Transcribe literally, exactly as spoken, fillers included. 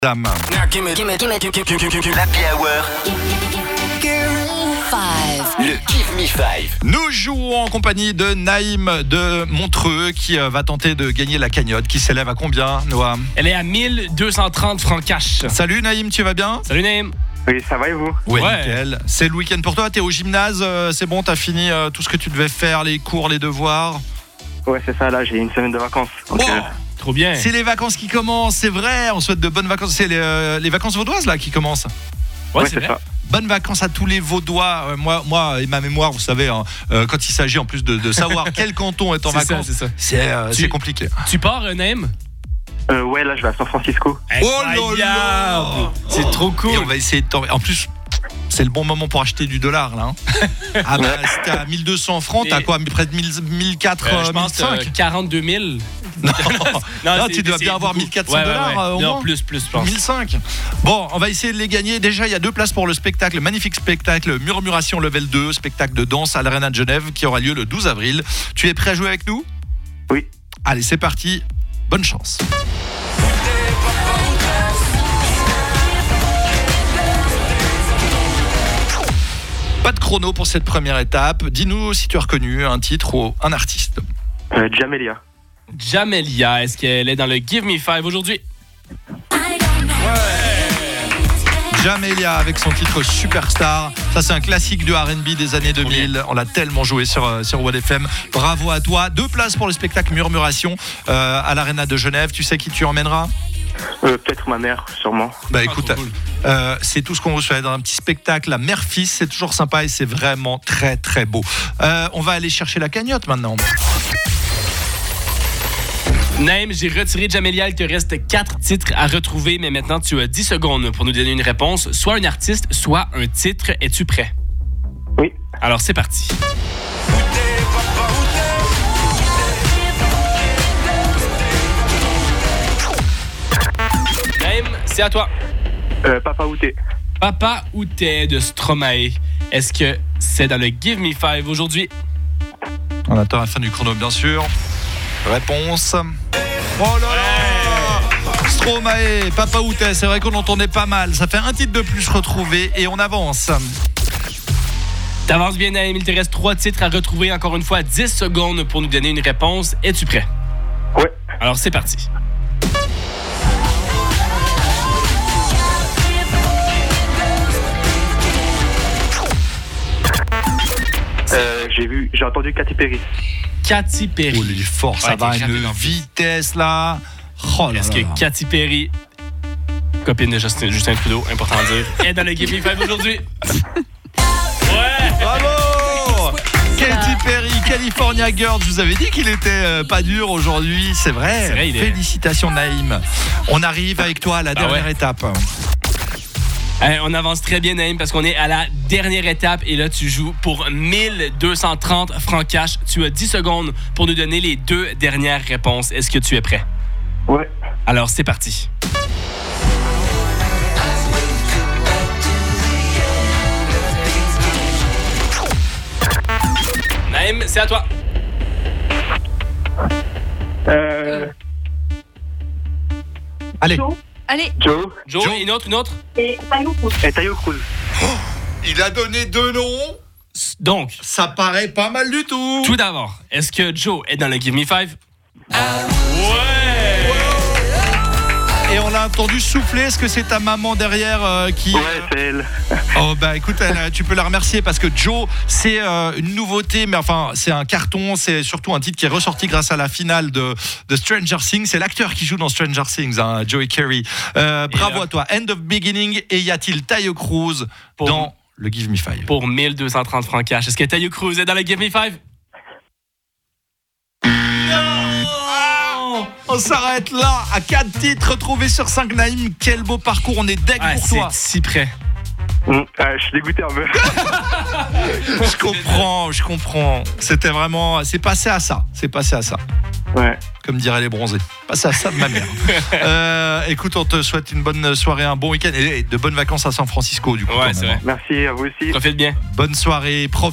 Dame. L'Happy Hour. Le Give Me Five. Nous jouons en compagnie de Naïm de Montreux qui euh, va tenter de gagner la cagnotte qui s'élève à combien, Noah? Elle est à mille deux cent trente francs cash. Salut Naïm, tu vas bien? Salut Naïm. Oui, ça va et vous? Ouais, Ouais. nickel. C'est le week-end pour toi, t'es au gymnase, euh, c'est bon, t'as fini euh, tout ce que tu devais faire, les cours, les devoirs? Ouais, c'est ça, là, j'ai une semaine de vacances. Donc, Oh, euh, Trop bien. c'est les vacances qui commencent, c'est vrai, on souhaite de bonnes vacances. C'est les, euh, les vacances vaudoises là qui commencent. Ouais, ouais, c'est c'est vrai. ça. Bonnes vacances à tous les Vaudois. Euh, moi, moi et ma mémoire, vous savez, hein, euh, quand il s'agit en plus de, de savoir quel canton est en C'est ça, vacances, c'est ça. c'est euh, Tu- c'est compliqué. Tu pars, euh, Naïm? Euh, ouais, là, je vais à San Francisco. Oh là là. Incroyable. C'est trop cool. Et on va essayer de t'en- En plus, c'est le bon moment pour acheter du dollar là. hein. Ah bah, si t'es à mille deux cents francs, t'as Et- quoi, près de mille, mille quatre Euh, cents, je pense mille cinq? euh, quarante-deux mille. Non, Non, tu c'est- dois c'est bien avoir beaucoup. mille quatre cents Ouais, ouais, dollars ouais. euh, au Non, moins. plus, plus, je pense. mille cinq. Bon, on va essayer de les gagner. Déjà, il y a deux places pour le spectacle, le magnifique spectacle Murmuration Level deux, spectacle de danse à l'Arena de Genève qui aura lieu le douze avril. Tu es prêt à jouer avec nous? Oui. Allez, c'est parti. Bonne chance. Pas de chrono pour cette première étape. Dis-nous si tu as reconnu un titre ou un artiste. Euh, Jamelia. Jamelia, est-ce qu'elle est dans le Give Me Five aujourd'hui? Jamelia avec son titre Superstar. Ça, c'est un classique de R and B des années deux mille. On l'a tellement joué sur, euh, sur W A D F M. Bravo à toi. Deux places pour le spectacle Murmuration euh, à l'Arena de Genève. Tu sais qui tu emmèneras? Euh, peut-être ma mère, sûrement. Bah Ah, écoute, trop cool. euh, c'est tout ce qu'on vous souhaite. Un petit spectacle à mère-fils, c'est toujours sympa et c'est vraiment très très beau. Euh, on va aller chercher la cagnotte maintenant. Naïm, j'ai retiré Jamelia. Il te reste quatre titres à retrouver, mais maintenant tu as dix secondes pour nous donner une réponse. Soit un artiste, soit un titre. Es-tu prêt? Oui. Alors c'est parti. Naïm, c'est à toi. Euh, Papa Outé. Papa ou t'es de Stromae. Est-ce que c'est dans le Give Me Five aujourd'hui? On attend la fin du chrono, bien sûr. Réponse. Oh là là! Stromae, Papa Outé, c'est vrai qu'on entendait pas mal. Ça fait un titre de plus retrouvé et on avance. T'avances bien, Naïm. Il te reste trois titres à retrouver. Encore une fois, dix secondes pour nous donner une réponse. Es-tu prêt? Ouais. Alors, c'est parti. Euh, j'ai vu, j'ai entendu Katy Perry. Katy Perry. Oh, il est fort, ça Ouais, va à t'es une rapide en plus. vitesse là. Oh là Est-ce là que là. Katy Perry, copine de Justin, Justin Trudeau, important à dire, est dans le Give Me Five aujourd'hui? Ouais! Bravo! Katy Perry, California Girl, je vous avais dit qu'il était euh, pas dur aujourd'hui, c'est vrai. C'est vrai, il est- Félicitations Naïm. On arrive avec toi à la Ah dernière ouais. étape. Hey, on avance très bien, Naïm, parce qu'on est à la dernière étape et là, tu joues pour mille deux cent trente francs cash. Tu as dix secondes pour nous donner les deux dernières réponses. Est-ce que tu es prêt? Ouais. Alors, c'est parti. Naïm, c'est à toi. Euh, Allez, Allez, Joe. Joe, Joe. une autre, une autre? Et Tayo Cruz. il a donné deux noms. Donc, Ça paraît pas mal du tout. tout d'abord, est-ce que Joe est dans le Give Me Five? Ouais! Et on l'a entendu souffler. Est-ce que c'est ta maman derrière euh, qui... Ouais, c'est elle. Oh bah écoute, elle, tu peux la remercier parce que Joe, c'est euh, une nouveauté, mais enfin c'est un carton, c'est surtout un titre qui est ressorti grâce à la finale de, de Stranger Things. C'est l'acteur qui joue dans Stranger Things, hein, Joey Carey. Euh, bravo là- à toi. End of Beginning. Et y a-t-il Tayo Cruz Pour- dans le Give Me Five? Pour mille deux cent trente francs cash. Est-ce que Tayo Cruz est dans le Give Me Five? On s'arrête là à quatre titres retrouvés sur cinq. Naïm, quel beau parcours, on est deg Ah, pour c'est toi. si près. Mmh, euh, je suis dégoûté un peu. Je comprends, je comprends. C'était vraiment, c'est passé à ça, c'est passé à ça. Ouais. Comme diraient les bronzés. Passé à ça de ma mère. euh, écoute, on te souhaite une bonne soirée, un bon week-end et de bonnes vacances à San Francisco du coup. Ouais, quand c'est même. vrai. Merci à vous aussi. Profite bien. Bonne soirée, profite.